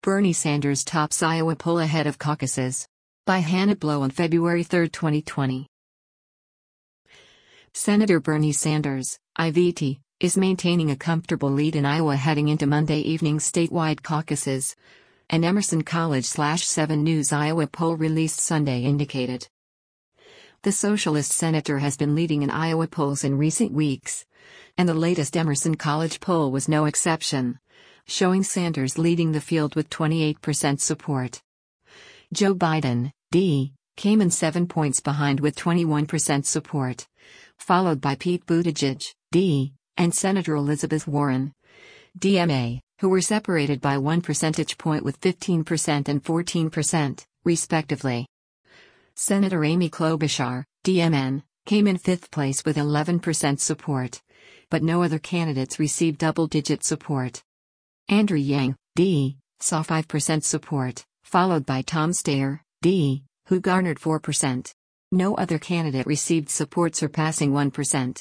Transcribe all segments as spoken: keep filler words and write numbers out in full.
Bernie Sanders tops Iowa poll ahead of caucuses. By Hannah Blow on February third, twenty twenty. Senator Bernie Sanders, I V T, is maintaining a comfortable lead in Iowa heading into Monday evening's statewide caucuses. An Emerson College seven News Iowa poll released Sunday indicated. The socialist senator has been leading in Iowa polls in recent weeks, and the latest Emerson College poll was no exception, showing Sanders leading the field with twenty-eight percent support. Joe Biden, D, came in seven points behind with twenty-one percent support, followed by Pete Buttigieg, D, and Senator Elizabeth Warren, D M A, who were separated by one percentage point with fifteen percent and fourteen percent, respectively. Senator Amy Klobuchar, D M N, came in fifth place with eleven percent support, but no other candidates received double-digit support. Andrew Yang, D, saw five percent support, followed by Tom Steyer, D, who garnered four percent. No other candidate received support surpassing one percent.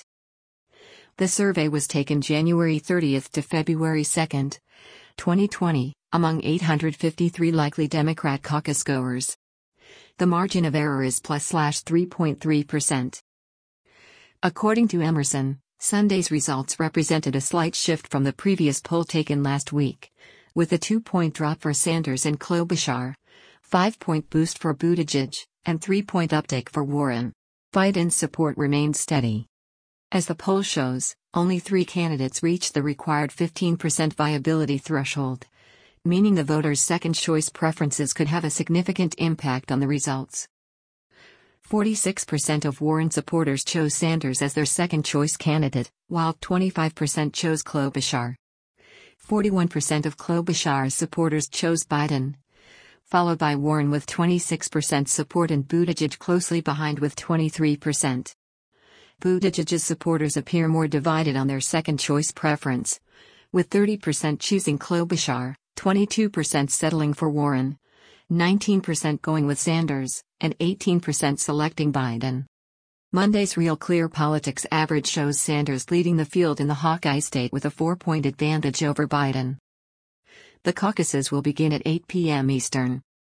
The survey was taken January thirtieth to February second, twenty twenty, among eight hundred fifty-three likely Democrat caucus goers. The margin of error is plus three point three percent. According to Emerson, Sunday's results represented a slight shift from the previous poll taken last week, with a two-point drop for Sanders and Klobuchar, five-point boost for Buttigieg, and three-point uptake for Warren. Biden's support remained steady. As the poll shows, only three candidates reached the required fifteen percent viability threshold, meaning the voters' second-choice preferences could have a significant impact on the results. forty-six percent of Warren supporters chose Sanders as their second-choice candidate, while twenty-five percent chose Klobuchar. forty-one percent of Klobuchar's supporters chose Biden, followed by Warren with twenty-six percent support and Buttigieg closely behind with twenty-three percent. Buttigieg's supporters appear more divided on their second-choice preference, with thirty percent choosing Klobuchar, twenty-two percent settling for Warren, nineteen percent going with Sanders, and eighteen percent selecting Biden. Monday's Real Clear Politics average shows Sanders leading the field in the Hawkeye state with a four-point advantage over Biden. The caucuses will begin at eight p m Eastern.